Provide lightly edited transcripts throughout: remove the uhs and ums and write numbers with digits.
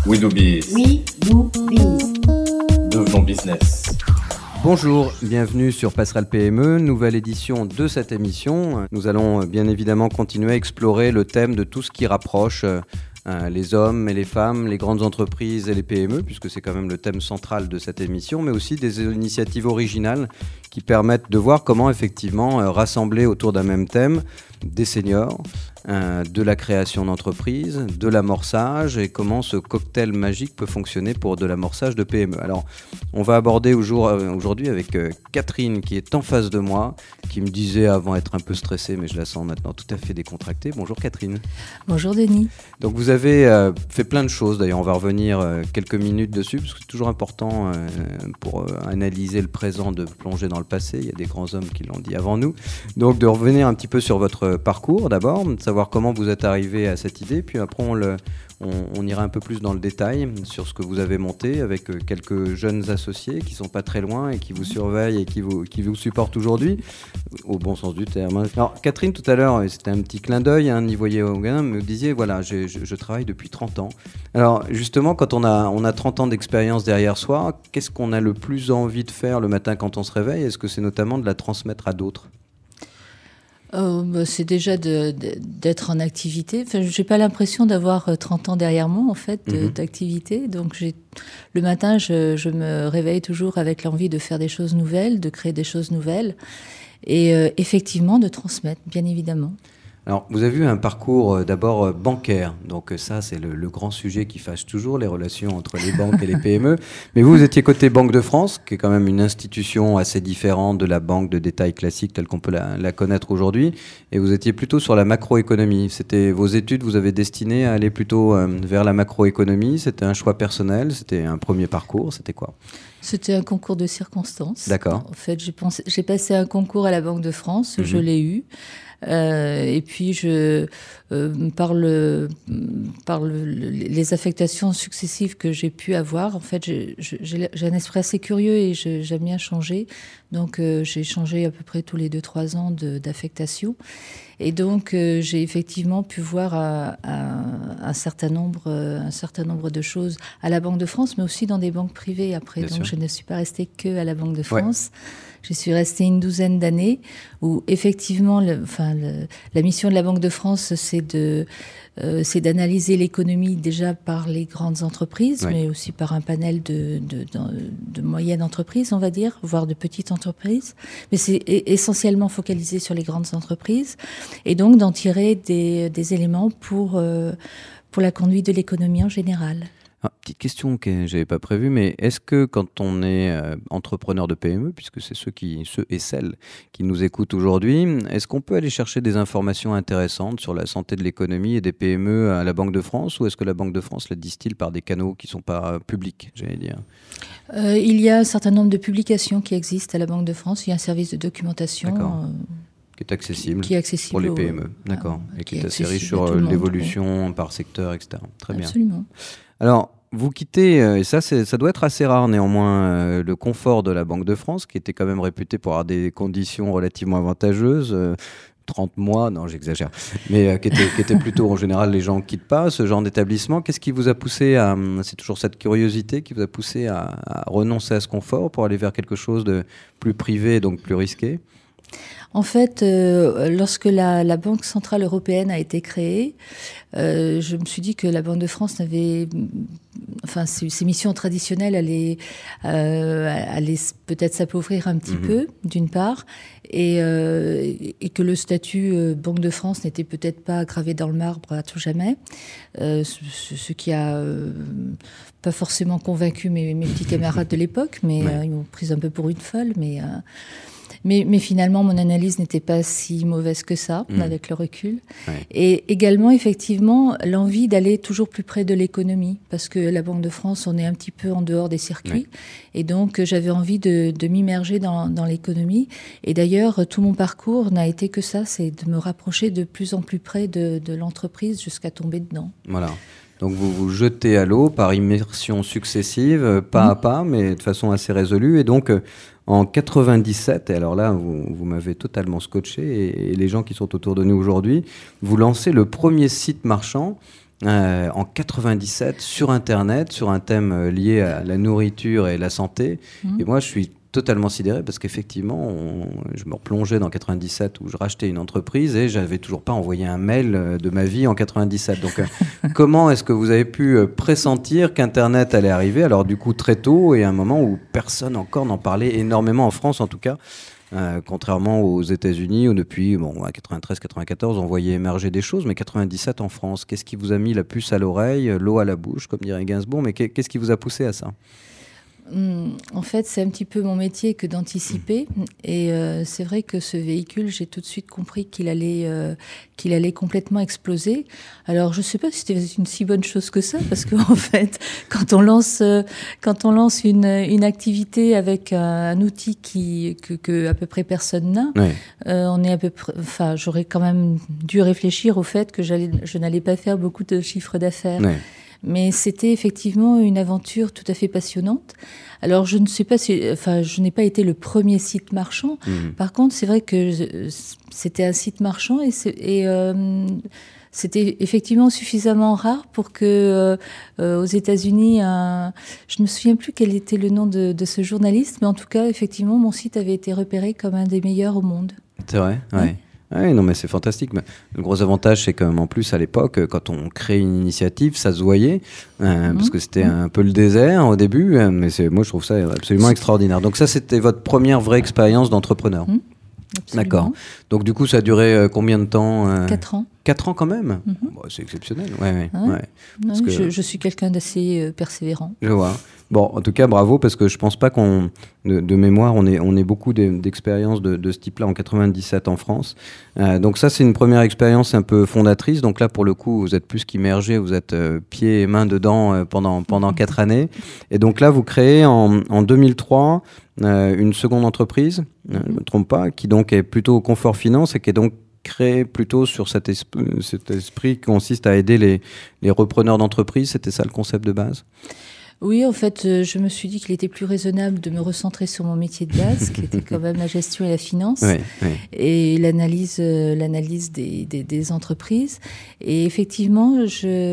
We do biz. We do biz. Devenons business. Bonjour, bienvenue sur Passerelle PME, nouvelle édition de cette émission. Nous allons bien évidemment continuer à explorer le thème de tout ce qui rapproche les hommes et les femmes, les grandes entreprises et les PME, puisque c'est quand même le thème central de cette émission, mais aussi des initiatives originales qui permettent de voir comment effectivement rassembler autour d'un même thème des seniors, de la création d'entreprise, de l'amorçage et comment ce cocktail magique peut fonctionner pour de l'amorçage de PME. Alors, on va aborder aujourd'hui avec Catherine qui est en face de moi, qui me disait avant être un peu stressée, mais je la sens maintenant tout à fait décontractée. Bonjour Catherine. Bonjour Denis. Donc vous avez fait plein de choses, d'ailleurs on va revenir quelques minutes dessus, parce que c'est toujours important pour analyser le présent de plonger dans le passé, il y a des grands hommes qui l'ont dit avant nous. Donc de revenir un petit peu sur votre parcours d'abord, de savoir comment vous êtes arrivé à cette idée, puis après on ira un peu plus dans le détail sur ce que vous avez monté avec quelques jeunes associés qui sont pas très loin et qui vous surveillent et qui vous supportent aujourd'hui, au bon sens du terme. Alors Catherine, tout à l'heure, c'était un petit clin d'œil, n'y voyez aucun, me disiez, voilà, je travaille depuis 30 ans. Alors justement, quand on a 30 ans d'expérience derrière soi, qu'est-ce qu'on a le plus envie de faire le matin quand on se réveille ? Est-ce que c'est notamment de la transmettre à d'autres ? C'est déjà d'être en activité. Enfin, j'ai pas l'impression d'avoir 30 ans derrière moi, en fait, d'activité. Donc, le matin, je me réveille toujours avec l'envie de faire des choses nouvelles, de créer des choses nouvelles et effectivement de transmettre, bien évidemment. Alors, vous avez eu un parcours d'abord bancaire, donc ça c'est le grand sujet qui fâche toujours, les relations entre les banques et les PME. Mais vous étiez côté Banque de France, qui est quand même une institution assez différente de la banque de détail classique telle qu'on peut la connaître aujourd'hui, et vous étiez plutôt sur la macroéconomie. C'était vos études, vous avez destiné à aller plutôt vers la macroéconomie, c'était un choix personnel, c'était un premier parcours, c'était quoi ? C'était un concours de circonstances. D'accord. En fait, j'ai passé un concours à la Banque de France, je l'ai eu. Et puis, par les affectations successives que j'ai pu avoir, en fait, j'ai un esprit assez curieux et j'aime bien changer. Donc, j'ai changé à peu près tous les 2-3 ans d'affectation. Et donc, j'ai effectivement pu voir un certain nombre de choses à la Banque de France, mais aussi dans des banques privées après. Bien donc, sûr. Je ne suis pas restée que à la Banque de France. Ouais. Je suis restée une douzaine d'années où, effectivement, la mission de la Banque de France, c'est d'analyser l'économie déjà par les grandes entreprises, mais aussi par un panel de moyennes entreprises, on va dire, voire de petites entreprises. Mais c'est essentiellement focalisé sur les grandes entreprises. Et donc d'en tirer des éléments pour la conduite de l'économie en général. Ah, petite question que j'avais pas prévue, mais est-ce que quand on est entrepreneur de PME, puisque c'est ceux et celles qui nous écoutent aujourd'hui, est-ce qu'on peut aller chercher des informations intéressantes sur la santé de l'économie et des PME à la Banque de France, ou est-ce que la Banque de France la distille par des canaux qui sont pas publics, j'allais dire ? Il y a un certain nombre de publications qui existent à la Banque de France. Il y a un service de documentation. D'accord. Qui est accessible pour les PME, d'accord, et qui est assez riche sur l'évolution par secteur, etc. Très bien. Absolument. Alors, vous quittez, et ça doit être assez rare néanmoins, le confort de la Banque de France, qui était quand même réputée pour avoir des conditions relativement avantageuses, 30 mois, non j'exagère, mais qui était plutôt en général les gens ne quittent pas ce genre d'établissement. Qu'est-ce qui vous a poussé c'est toujours cette curiosité qui vous a poussé à renoncer à ce confort pour aller vers quelque chose de plus privé, donc plus risqué ? En fait, lorsque la Banque Centrale Européenne a été créée, je me suis dit que la Banque de France n'avait... Enfin, ses missions traditionnelles allaient peut-être s'appauvrir un petit peu, d'une part, et que le statut Banque de France n'était peut-être pas gravé dans le marbre à tout jamais, ce qui a pas forcément convaincu mes petits camarades de l'époque, mais ils m'ont prise un peu pour une folle, mais finalement, mon analyse n'était pas si mauvaise que ça, avec le recul. Ouais. Et également, effectivement, l'envie d'aller toujours plus près de l'économie, parce que la Banque de France, on est un petit peu en dehors des circuits. Ouais. Et donc, j'avais envie de m'immerger dans l'économie. Et d'ailleurs, tout mon parcours n'a été que ça, c'est de me rapprocher de plus en plus près de l'entreprise jusqu'à tomber dedans. Voilà. Donc vous vous jetez à l'eau par immersion successive, pas à pas, mais de façon assez résolue. Et donc, en 97, et alors là, vous m'avez totalement scotché, et les gens qui sont autour de nous aujourd'hui, vous lancez le premier site marchand en 97 sur Internet, sur un thème lié à la nourriture et la santé. Et moi, je suis totalement sidéré parce qu'effectivement, je me replongeais dans 97 où je rachetais une entreprise et j'avais toujours pas envoyé un mail de ma vie en 97. Donc, comment est-ce que vous avez pu pressentir qu'Internet allait arriver? Alors, du coup, très tôt et à un moment où personne encore n'en parlait énormément en France, en tout cas. Contrairement aux États-Unis où depuis à 93-94 on voyait émerger des choses, mais 97 en France, qu'est-ce qui vous a mis la puce à l'oreille, l'eau à la bouche, comme dirait Gainsbourg, mais qu'est-ce qui vous a poussé à ça? En fait, c'est un petit peu mon métier que d'anticiper. Et c'est vrai que ce véhicule, j'ai tout de suite compris qu'il allait complètement exploser. Alors, je ne sais pas si c'était une si bonne chose que ça, parce qu'en fait, quand on lance une activité avec un outil que à peu près personne n'a, on est à peu près. Enfin, j'aurais quand même dû réfléchir au fait que je n'allais pas faire beaucoup de chiffre d'affaires. Ouais. Mais c'était effectivement une aventure tout à fait passionnante. Alors, je ne sais pas je n'ai pas été le premier site marchand. Par contre, c'est vrai que c'était un site marchand et c'était effectivement suffisamment rare pour que aux États-Unis, je ne me souviens plus quel était le nom de ce journaliste, mais en tout cas, effectivement, mon site avait été repéré comme un des meilleurs au monde. C'est vrai, ouais. Oui, non, mais c'est fantastique. Mais le gros avantage, c'est qu'en plus, à l'époque, quand on crée une initiative, ça se voyait, parce que c'était un peu le désert au début, mais moi, je trouve ça absolument extraordinaire. Donc ça, c'était votre première vraie expérience d'entrepreneur. D'accord. Donc du coup, ça a duré combien de temps 4 ans. 4 ans quand même. C'est exceptionnel. Ouais. Parce que je suis quelqu'un d'assez persévérant. Je vois. Bon, en tout cas, bravo, parce que je pense pas de mémoire, on est beaucoup d'expériences de ce type-là en 97 en France. Donc ça, c'est une première expérience un peu fondatrice. Donc là, pour le coup, vous êtes plus qu'immergé, vous êtes pieds et mains dedans pendant 4 années. Et donc là, vous créez en 2003 une seconde entreprise, je ne me trompe pas, qui donc est plutôt Confort Finance et qui est donc créé plutôt sur cet esprit qui consiste à aider les repreneurs d'entreprise. C'était ça le concept de base? Oui, en fait, je me suis dit qu'il était plus raisonnable de me recentrer sur mon métier de base, qui était quand même la gestion et la finance, et l'analyse des entreprises. Et effectivement,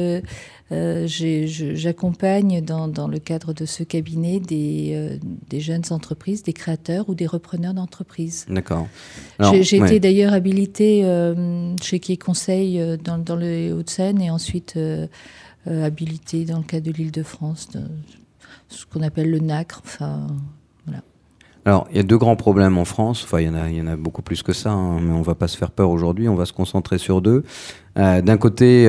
j'accompagne dans le cadre de ce cabinet des jeunes entreprises, des créateurs ou des repreneurs d'entreprises. D'accord. J'ai été d'ailleurs habilitée chez Qui Conseil dans les Hauts-de-Seine et ensuite habilitée dans le cadre de l'Île-de-France, ce qu'on appelle le NACRE. Enfin, voilà. Alors, il y a 2 grands problèmes en France. Enfin, il y en a beaucoup plus que ça, mais on ne va pas se faire peur aujourd'hui. On va se concentrer sur 2. D'un côté,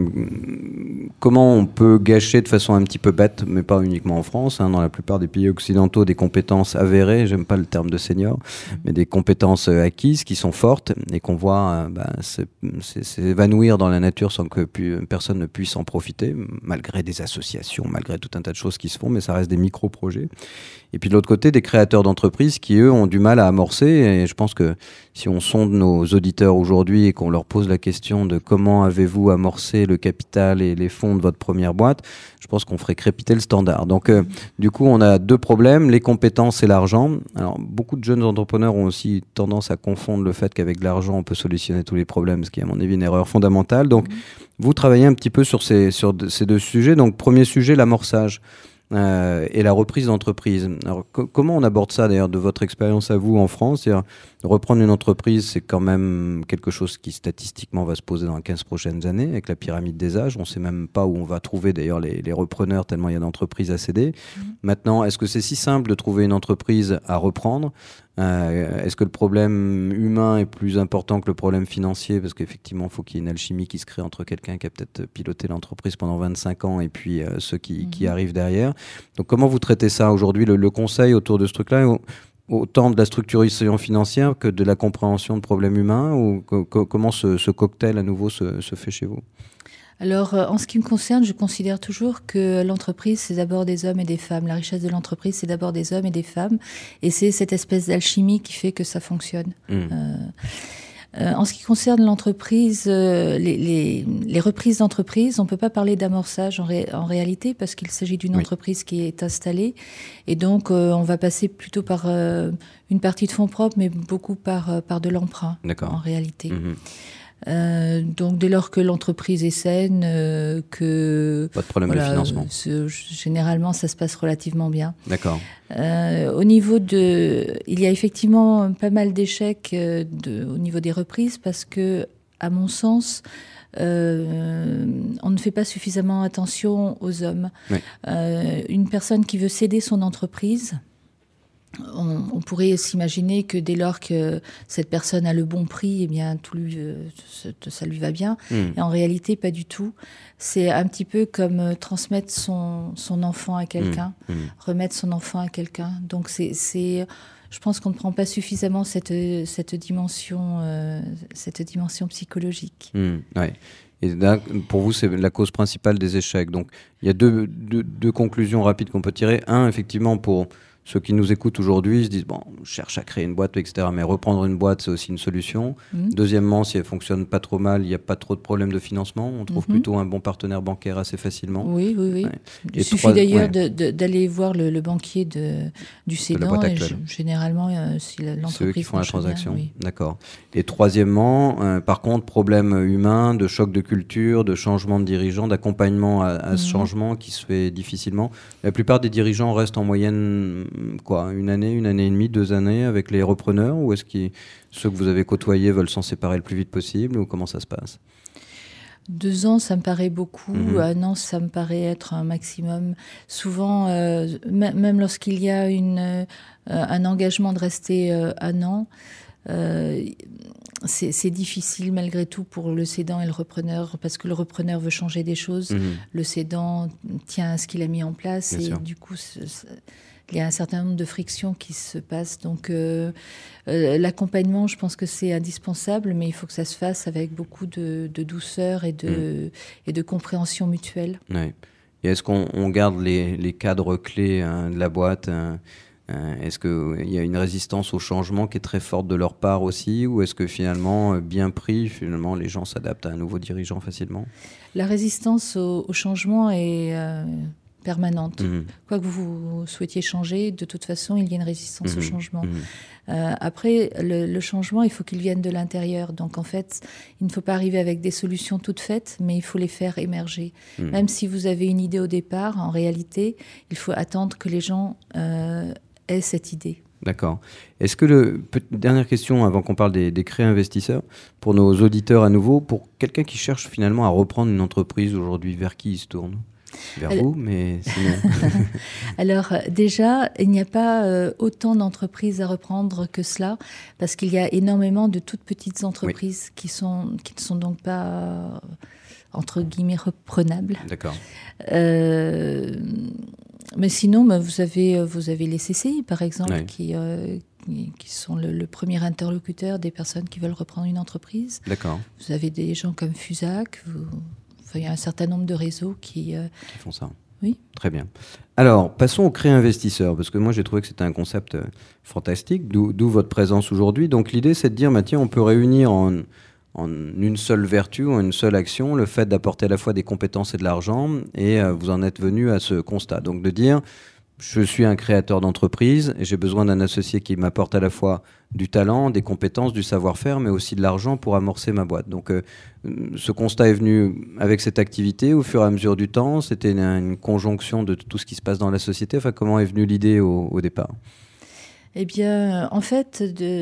comment on peut gâcher de façon un petit peu bête, mais pas uniquement en France, dans la plupart des pays occidentaux, des compétences avérées, j'aime pas le terme de senior, mais des compétences acquises qui sont fortes et qu'on voit s'évanouir dans la nature sans que personne ne puisse en profiter, malgré des associations, malgré tout un tas de choses qui se font, mais ça reste des micro-projets. Et puis de l'autre côté, des créateurs d'entreprises qui, eux, ont du mal à amorcer. Et je pense que si on sonde nos auditeurs aujourd'hui et qu'on leur pose la question de comment avez-vous amorcé le capital et les fonds de votre première boîte, je pense qu'on ferait crépiter le standard. Donc, du coup, on a 2 problèmes, les compétences et l'argent. Alors, beaucoup de jeunes entrepreneurs ont aussi tendance à confondre le fait qu'avec l'argent, on peut solutionner tous les problèmes, ce qui est, à mon avis, une erreur fondamentale. Donc, vous travaillez un petit peu sur ces 2 sujets. Donc, premier sujet, l'amorçage. Et la reprise d'entreprise. Alors, comment on aborde ça d'ailleurs de votre expérience à vous en France? C'est-à-dire, reprendre une entreprise, c'est quand même quelque chose qui statistiquement va se poser dans les 15 prochaines années avec la pyramide des âges. On ne sait même pas où on va trouver d'ailleurs les repreneurs tellement il y a d'entreprises à céder. Maintenant, est-ce que c'est si simple de trouver une entreprise à reprendre? Est-ce que le problème humain est plus important que le problème financier? Parce qu'effectivement, il faut qu'il y ait une alchimie qui se crée entre quelqu'un qui a peut-être piloté l'entreprise pendant 25 ans et puis ceux qui arrivent derrière. Donc, comment vous traitez ça aujourd'hui, le conseil autour de ce truc-là, autant de la structuration financière que de la compréhension de problèmes humains, ou comment ce cocktail à nouveau se fait chez vous? Alors, en ce qui me concerne, je considère toujours que l'entreprise, c'est d'abord des hommes et des femmes. La richesse de l'entreprise, c'est d'abord des hommes et des femmes. Et c'est cette espèce d'alchimie qui fait que ça fonctionne. En ce qui concerne l'entreprise, les reprises d'entreprise, on ne peut pas parler d'amorçage en réalité parce qu'il s'agit d'une entreprise qui est installée. Et donc, on va passer plutôt par une partie de fonds propres, mais beaucoup par de l'emprunt, en réalité. Donc dès lors que l'entreprise est saine, que pas de problème de financement. Généralement, ça se passe relativement bien. D'accord. Au niveau il y a effectivement pas mal d'échecs au niveau des reprises parce que, à mon sens, on ne fait pas suffisamment attention aux hommes. Oui. Une personne qui veut céder son entreprise, on pourrait s'imaginer que dès lors que cette personne a le bon prix, eh bien, ça lui va bien. Et en réalité, pas du tout. C'est un petit peu comme transmettre son enfant à quelqu'un, remettre son enfant à quelqu'un. Donc, je pense qu'on ne prend pas suffisamment cette dimension psychologique. Ouais. Et là, pour vous, c'est la cause principale des échecs. Donc, il y a deux conclusions rapides qu'on peut tirer. Un, effectivement, pour ceux qui nous écoutent aujourd'hui, ils se disent, bon, je cherche à créer une boîte, etc. Mais reprendre une boîte, c'est aussi une solution. Deuxièmement, si elle ne fonctionne pas trop mal, il n'y a pas trop de problèmes de financement. On trouve plutôt un bon partenaire bancaire assez facilement. Oui. Ouais. Il suffit d'ailleurs d'aller voir le banquier du cédant. Et généralement, si l'entreprise c'est eux qui font la transaction. Bien, oui. D'accord. Et troisièmement, par contre, problème humain, de choc de culture, de changement de dirigeant, d'accompagnement à ce changement qui se fait difficilement. La plupart des dirigeants restent en moyenne une année et demie, 2 années avec les repreneurs, ou est-ce que ceux que vous avez côtoyés veulent s'en séparer le plus vite possible, ou comment ça se passe? 2 ans, ça me paraît beaucoup. 1 an, ça me paraît être un maximum. Souvent, même lorsqu'il y a un engagement de rester 1 an, c'est difficile malgré tout pour le cédant et le repreneur, parce que le repreneur veut changer des choses. Le cédant tient à ce qu'il a mis en place. Bien sûr. Du coup, il y a un certain nombre de frictions qui se passent. Donc, l'accompagnement, je pense que c'est indispensable, mais il faut que ça se fasse avec beaucoup de douceur et de compréhension mutuelle. Ouais. Et est-ce qu'on garde les cadres clés de la boîte est-ce qu'il y a une résistance au changement qui est très forte de leur part aussi, ou est-ce que finalement, bien pris, les gens s'adaptent à un nouveau dirigeant facilement? La résistance au changement est permanente. Quoi que vous souhaitiez changer, de toute façon, il y a une résistance au changement. Après, le changement, il faut qu'il vienne de l'intérieur. Donc, en fait, il ne faut pas arriver avec des solutions toutes faites, mais il faut les faire émerger. Même si vous avez une idée au départ, en réalité, il faut attendre que les gens aient cette idée. D'accord. Est-ce que dernière question avant qu'on parle des créa-investisseurs, pour nos auditeurs à nouveau, pour quelqu'un qui cherche finalement à reprendre une entreprise aujourd'hui, vers qui il se tourne? Vers vous, mais sinon... Alors déjà, il n'y a pas autant d'entreprises à reprendre que cela, parce qu'il y a énormément de toutes petites entreprises qui ne sont donc pas, entre guillemets, reprenables. D'accord. Mais sinon, vous avez les CCI, par exemple, qui sont le premier interlocuteur des personnes qui veulent reprendre une entreprise. D'accord. Vous avez des gens comme Fusac, il y a un certain nombre de réseaux qui font ça. Oui. Très bien. Alors, passons au créa-investisseur, parce que moi, j'ai trouvé que c'était un concept fantastique, d'où votre présence aujourd'hui. Donc, l'idée, c'est de dire, tiens, on peut réunir en une seule vertu, en une seule action, le fait d'apporter à la fois des compétences et de l'argent, et vous en êtes venu à ce constat. Donc, de dire, je suis un créateur d'entreprise et j'ai besoin d'un associé qui m'apporte à la fois du talent, des compétences, du savoir-faire, mais aussi de l'argent pour amorcer ma boîte. Donc, ce constat est venu avec cette activité au fur et à mesure du temps. C'était une conjonction de tout ce qui se passe dans la société. Enfin, comment est venue l'idée au départ ? Eh bien, en fait,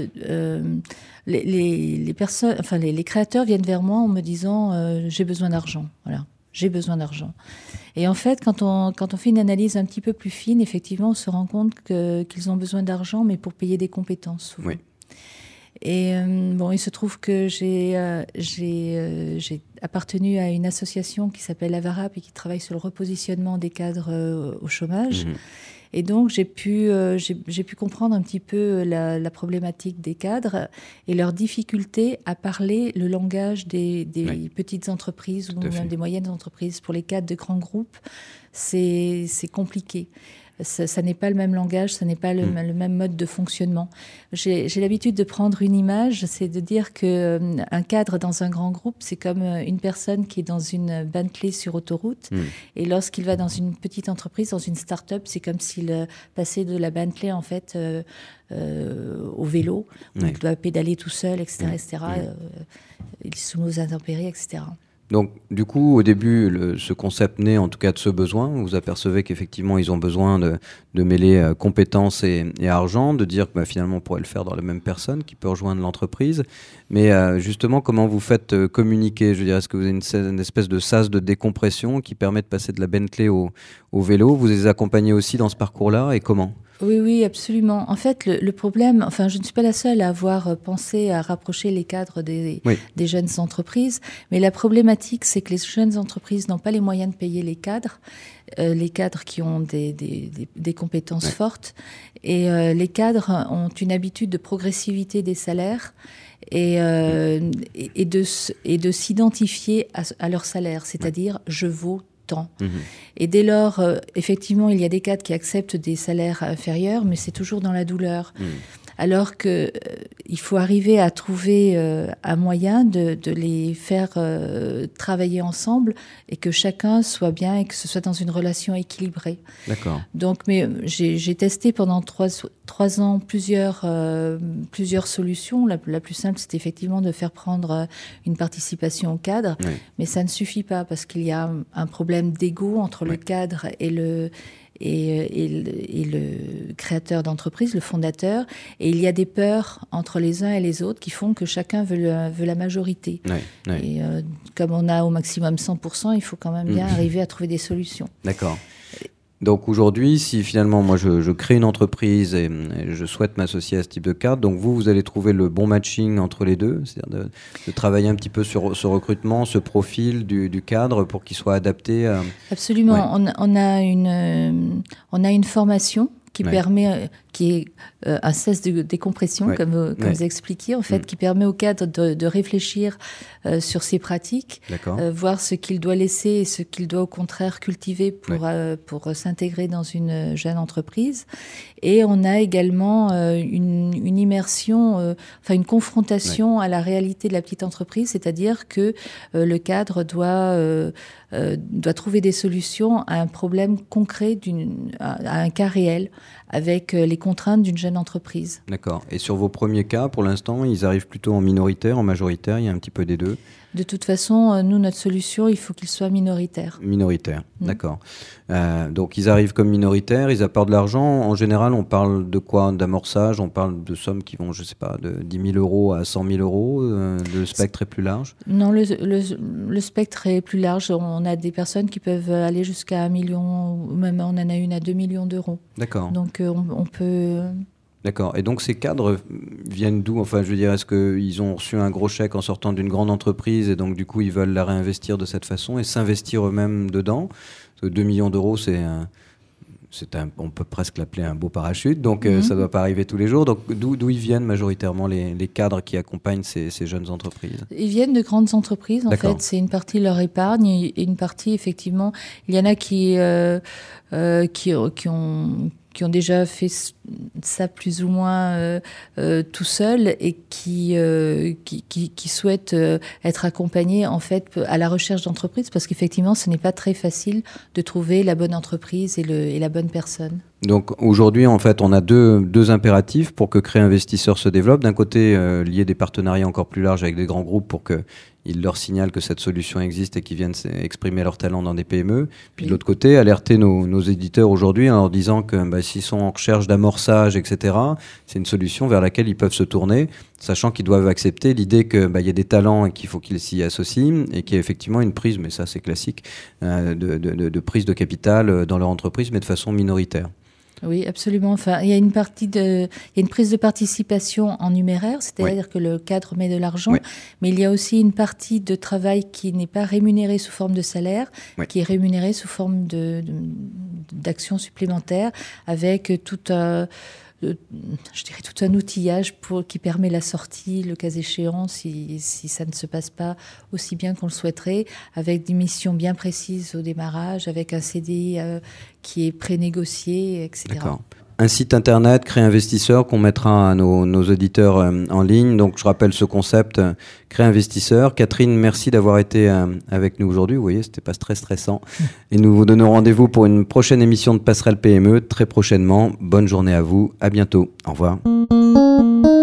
les personnes, les créateurs viennent vers moi en me disant j'ai besoin d'argent. Voilà. J'ai besoin d'argent. Et en fait, quand on fait une analyse un petit peu plus fine, effectivement, on se rend compte qu'ils ont besoin d'argent, mais pour payer des compétences, souvent. Oui. Et il se trouve que j'ai appartenu à une association qui s'appelle Avarap et qui travaille sur le repositionnement des cadres au chômage. Et donc, j'ai pu comprendre un petit peu la problématique des cadres et leur difficulté à parler le langage des petites entreprises ou même des moyennes entreprises. Pour les cadres de grands groupes, c'est compliqué. ça n'est pas le même langage, ça n'est pas le même mode de fonctionnement. J'ai l'habitude de prendre une image, c'est de dire qu'un cadre dans un grand groupe, c'est comme une personne qui est dans une Bentley sur autoroute. Et lorsqu'il va dans une petite entreprise, dans une start-up, c'est comme s'il passait de la Bentley, en fait, au vélo, où il doit pédaler tout seul, etc. Il est soumis aux intempéries, etc. Donc, du coup, au début, ce concept naît en tout cas de ce besoin. Vous apercevez qu'effectivement, ils ont besoin de mêler compétences et argent, de dire que finalement, on pourrait le faire dans la même personne qui peut rejoindre l'entreprise. Mais justement, comment vous faites communiquer ? Je veux dire, est-ce que vous avez une espèce de sas de décompression qui permet de passer de la Bentley au vélo ? Vous les accompagnez aussi dans ce parcours-là et comment ? Oui, absolument. En fait, le problème, enfin, je ne suis pas la seule à avoir pensé à rapprocher les cadres des jeunes entreprises, mais la problématique, c'est que les jeunes entreprises n'ont pas les moyens de payer les cadres qui ont des compétences fortes, et les cadres ont une habitude de progressivité des salaires et de s'identifier à leur salaire, c'est-à-dire je vaux temps. Et dès lors, effectivement, il y a des cadres qui acceptent des salaires inférieurs, mais c'est toujours dans la douleur. Alors qu'il faut arriver à trouver un moyen de les faire travailler ensemble et que chacun soit bien et que ce soit dans une relation équilibrée. D'accord. Donc, mais j'ai testé pendant 3 ans plusieurs solutions. La plus simple, c'était effectivement de faire prendre une participation au cadre, mais ça ne suffit pas parce qu'il y a un problème d'ego entre le cadre et le créateur d'entreprise, le fondateur, et il y a des peurs entre les uns et les autres qui font que chacun veut la majorité. Et comme on a au maximum 100%, il faut quand même bien arriver à trouver des solutions. D'accord. Donc aujourd'hui, si finalement moi je crée une entreprise et je souhaite m'associer à ce type de cadre, donc vous allez trouver le bon matching entre les deux, c'est-à-dire de travailler un petit peu sur ce recrutement, ce profil du cadre pour qu'il soit adapté à... Absolument. On a une formation qui permet, qui est un cesse de décompression, comme vous expliquiez, en fait, qui permet au cadre de réfléchir sur ses pratiques, voir ce qu'il doit laisser et ce qu'il doit au contraire cultiver pour s'intégrer dans une jeune entreprise. Et on a également une immersion, une confrontation à la réalité de la petite entreprise, c'est-à-dire que le cadre doit trouver des solutions à un problème concret, à un cas réel, avec les contraintes d'une jeune entreprise. D'accord. Et sur vos premiers cas, pour l'instant, ils arrivent plutôt en minoritaire, en majoritaire, il y a un petit peu des deux? De toute façon, nous, notre solution, il faut qu'ils soient minoritaires. Minoritaires, d'accord. Donc, ils arrivent comme minoritaires, ils apportent de l'argent. En général, on parle de quoi? D'amorçage? On parle de sommes qui vont, je ne sais pas, de 10 000 euros à 100 000 euros. Le spectre est plus large? Non, le spectre est plus large. On a des personnes qui peuvent aller jusqu'à 1 million, ou même on en a une à 2 millions d'euros. D'accord. Donc, on peut... D'accord. Et donc, ces cadres viennent d'où? Enfin, je veux dire, est-ce qu'ils ont reçu un gros chèque en sortant d'une grande entreprise et donc, du coup, ils veulent la réinvestir de cette façon et s'investir eux-mêmes dedans? Parce que 2 millions d'euros, on peut presque l'appeler un beau parachute, donc ça ne doit pas arriver tous les jours. Donc, d'où ils viennent majoritairement les cadres qui accompagnent ces jeunes entreprises? Ils viennent de grandes entreprises, en fait. C'est une partie de leur épargne et une partie, effectivement, il y en a qui ont déjà fait ça plus ou moins tout seul et qui souhaitent être accompagnés en fait à la recherche d'entreprise, parce qu'effectivement ce n'est pas très facile de trouver la bonne entreprise et la bonne personne. Donc aujourd'hui, en fait, on a deux impératifs pour que Créer Investisseur se développe. D'un côté, lier des partenariats encore plus larges avec des grands groupes pour qu'ils leur signalent que cette solution existe et qu'ils viennent exprimer leur talent dans des PME. Puis de l'autre côté, alerter nos éditeurs aujourd'hui en leur disant que s'ils sont en recherche d'amorçage, etc., c'est une solution vers laquelle ils peuvent se tourner, sachant qu'ils doivent accepter l'idée qu'il y a des talents et qu'il faut qu'ils s'y associent et qu'il y a effectivement une prise, mais ça c'est classique, de prise de capital dans leur entreprise, mais de façon minoritaire. Oui, absolument. Enfin, il y a une prise de participation en numéraire, c'est-à-dire que le cadre met de l'argent, mais il y a aussi une partie de travail qui n'est pas rémunérée sous forme de salaire, qui est rémunérée sous forme d'actions supplémentaires, avec tout je dirais tout un outillage qui permet la sortie, le cas échéant, si ça ne se passe pas aussi bien qu'on le souhaiterait, avec des missions bien précises au démarrage, avec un CDI qui est pré-négocié, etc. D'accord. Un site internet, Créer Investisseur, qu'on mettra à nos auditeurs en ligne. Donc, je rappelle ce concept, Créer Investisseur. Catherine, merci d'avoir été avec nous aujourd'hui. Vous voyez, c'était pas très stressant. Et nous vous donnons rendez-vous pour une prochaine émission de Passerelle PME très prochainement. Bonne journée à vous. À bientôt. Au revoir.